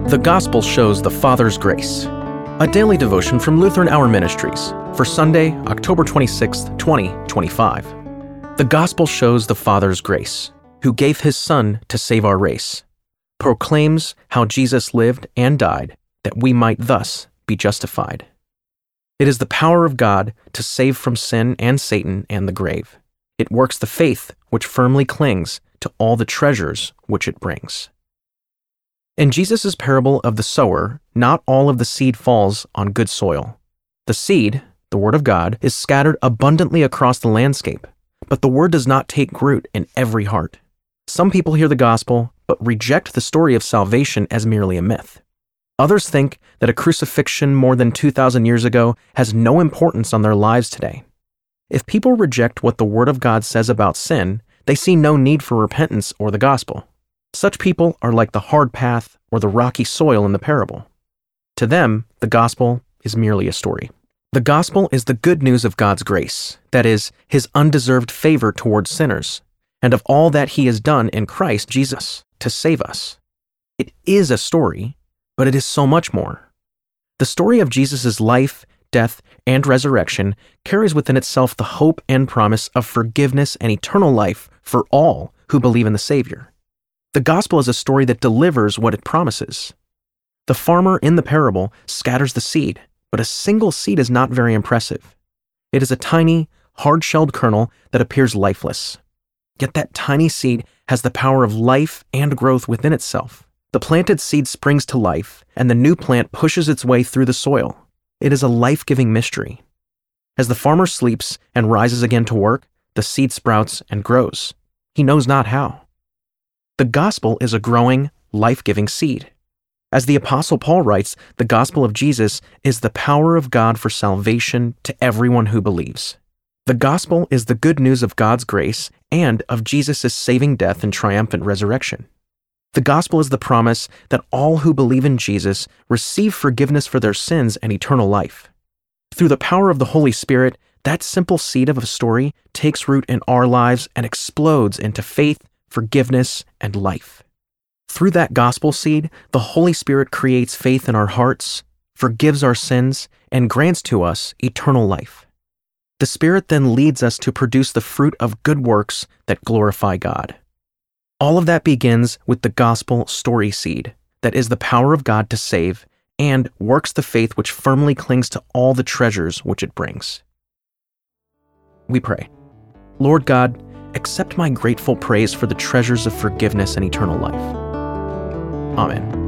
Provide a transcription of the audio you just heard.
The Gospel shows the Father's grace. A daily devotion from Lutheran Hour Ministries for Sunday, October 26, 2025. The Gospel shows the Father's grace, who gave His Son to save our race, proclaims how Jesus lived and died that we might thus be justified. It is the power of God to save from sin and Satan and the grave. It works the faith which firmly clings to all the treasures which it brings. In Jesus' parable of the sower, not all of the seed falls on good soil. The seed, the Word of God, is scattered abundantly across the landscape, but the Word does not take root in every heart. Some people hear the gospel, but reject the story of salvation as merely a myth. Others think that a crucifixion more than 2,000 years ago has no importance on their lives today. If people reject what the Word of God says about sin, they see no need for repentance or the gospel. Such people are like the hard path or the rocky soil in the parable. To them, the gospel is merely a story. The gospel is the good news of God's grace, that is, His undeserved favor towards sinners, and of all that He has done in Christ Jesus to save us. It is a story, but it is so much more. The story of Jesus' life, death, and resurrection carries within itself the hope and promise of forgiveness and eternal life for all who believe in the Savior. The gospel is a story that delivers what it promises. The farmer in the parable scatters the seed, but a single seed is not very impressive. It is a tiny, hard-shelled kernel that appears lifeless. Yet that tiny seed has the power of life and growth within itself. The planted seed springs to life, and the new plant pushes its way through the soil. It is a life-giving mystery. As the farmer sleeps and rises again to work, the seed sprouts and grows. He knows not how. The gospel is a growing, life-giving seed. As the Apostle Paul writes, the gospel of Jesus is the power of God for salvation to everyone who believes. The gospel is the good news of God's grace and of Jesus' saving death and triumphant resurrection. The gospel is the promise that all who believe in Jesus receive forgiveness for their sins and eternal life. Through the power of the Holy Spirit, that simple seed of a story takes root in our lives and explodes into faith, forgiveness, and life. Through that gospel seed, the Holy Spirit creates faith in our hearts, forgives our sins, and grants to us eternal life. The Spirit then leads us to produce the fruit of good works that glorify God. All of that begins with the gospel story seed that is the power of God to save and works the faith which firmly clings to all the treasures which it brings. We pray. Lord God, accept my grateful praise for the treasures of forgiveness and eternal life. Amen.